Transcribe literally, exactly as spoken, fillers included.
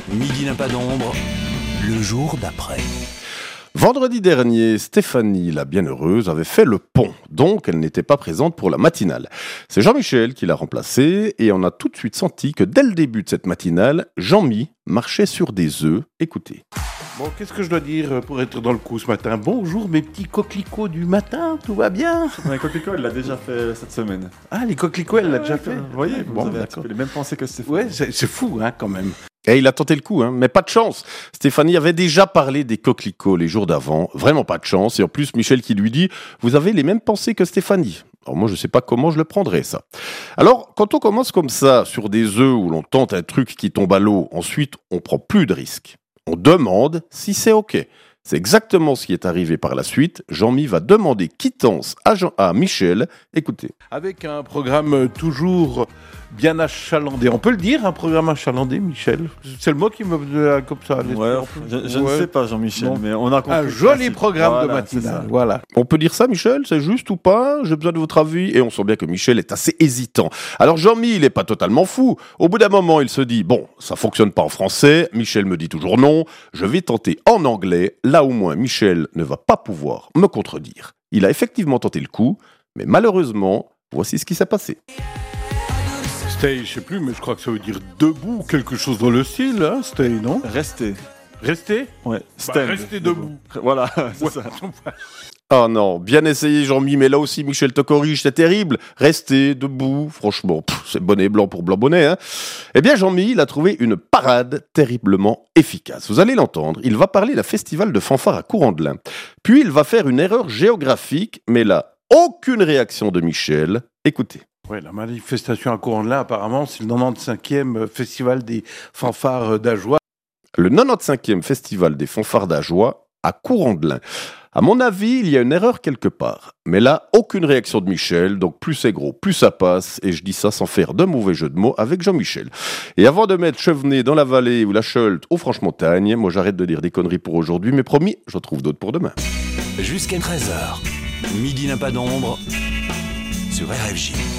Midi n'a pas d'ombre, le jour d'après. Vendredi dernier, Stéphanie, la bienheureuse, avait fait le pont, donc elle n'était pas présente pour la matinale. C'est Jean-Michel qui l'a remplacée et on a tout de suite senti que dès le début de cette matinale, Jean-Mi marchait sur des œufs. Écoutez. Bon, qu'est-ce que je dois dire pour être dans le coup ce matin? Bonjour mes petits coquelicots du matin, tout va bien? Les coquelicots, elle l'a déjà fait cette semaine. Ah, les coquelicots, elle l'a déjà fait? Vous voyez, Bon, vous avez un petit d'accord. peu les mêmes pensées que Stéphane. Ouais, c'est, c'est fou, hein, quand même. Et il a tenté le coup, hein, mais pas de chance. Stéphanie avait déjà parlé des coquelicots les jours d'avant, vraiment pas de chance. Et en plus, Michel qui lui dit « Vous avez les mêmes pensées que Stéphanie ». Alors moi, je sais pas comment je le prendrais, ça. Alors, quand on commence comme ça, sur des œufs où l'on tente un truc qui tombe à l'eau, ensuite, on prend plus de risques. On demande si c'est OK. C'est exactement ce qui est arrivé par la suite. Jean-Mi va demander quittance à, Jean- à Michel. Écoutez. Avec un programme toujours bien achalandé. On peut le dire, un programme achalandé, Michel? C'est le mot qui me venait comme ça. à l'esprit. Ouais, je, je Ouais. ne sais pas, Jean-Michel, Bon. mais on a compris. Un le joli principe. programme de Voilà, c'est matinale. ça. Voilà. On peut dire ça, Michel? C'est juste ou pas? J'ai besoin de votre avis. Et on sent bien que Michel est assez hésitant. Alors Jean-Mi, il n'est pas totalement fou. Au bout d'un moment, il se dit, bon, ça fonctionne pas en français. Michel me dit toujours non. Je vais tenter en anglais. Là, au moins, Michel ne va pas pouvoir me contredire. Il a effectivement tenté le coup, mais malheureusement, voici ce qui s'est passé. Stay, je sais plus, mais je crois que ça veut dire debout, quelque chose dans le style, hein, stay, non? Restez. Restez? Ouais. Bah, Stand. restez debout. Voilà, c'est Ouais. ça. Ah non, bien essayé Jean-Mi, mais là aussi Michel te corrige, c'est terrible. Restez debout, franchement, pff, c'est bonnet blanc pour blanc bonnet. Hein. Eh bien Jean-Mi, il a trouvé une parade terriblement efficace. Vous allez l'entendre, il va parler d'un festival de fanfare à Courant-de-Lin. Puis il va faire une erreur géographique, mais là, aucune réaction de Michel. Écoutez. Ouais, la manifestation à Courant-de-Lin, apparemment, c'est le quatre-vingt-quinzième festival des fanfares d'Ajoie. Le quatre-vingt-quinzième festival des fanfares d'Ajoie à Courant-de-Lin. À mon avis, il y a une erreur quelque part. Mais là, aucune réaction de Michel, donc plus c'est gros, plus ça passe, et je dis ça sans faire de mauvais jeu de mots avec Jean-Michel. Et avant de mettre Chevenay dans la vallée ou la Chult aux Franches-Montagnes, moi j'arrête de dire des conneries pour aujourd'hui, mais promis, j'en trouve d'autres pour demain. Jusqu'à treize heures, Midi n'a pas d'ombre sur R F J.